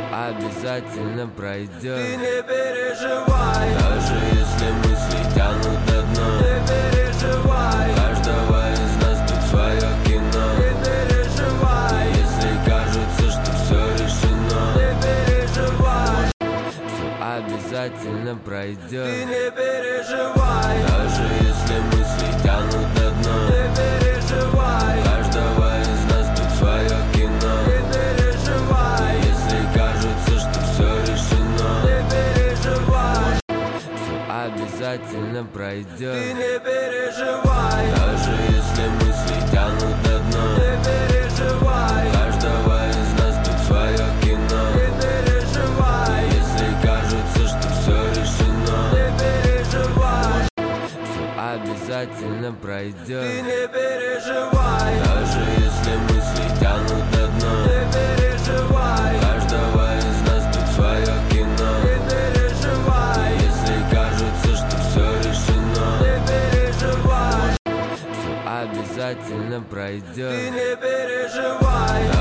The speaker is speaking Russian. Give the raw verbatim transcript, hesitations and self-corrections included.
обязательно пройдет. Ты не переживай, даже если мысли тянут на дно. не переживай, У каждого из нас тут свое кино. не переживай, Если кажется, что все решено, не переживай, все обязательно пройдет. ты не переживай, даже если мысли тянут на дно. не переживай, У каждого из нас тут свое кино. не переживай, Если кажется, что все решено, не переживай, все обязательно пройдет. ты не переживай, даже если мысли тянут на дно. не переживай, У каждого из нас тут свое кино. не переживай, Если кажется, что все решено, не переживай, все обязательно пройдет. ты не переживай, даже если мысли тянут на дно. не переживай, У каждого из нас тут свое кино. не переживай, Если кажется, что все решено, не переживай, все обязательно пройдет. ты не переживай,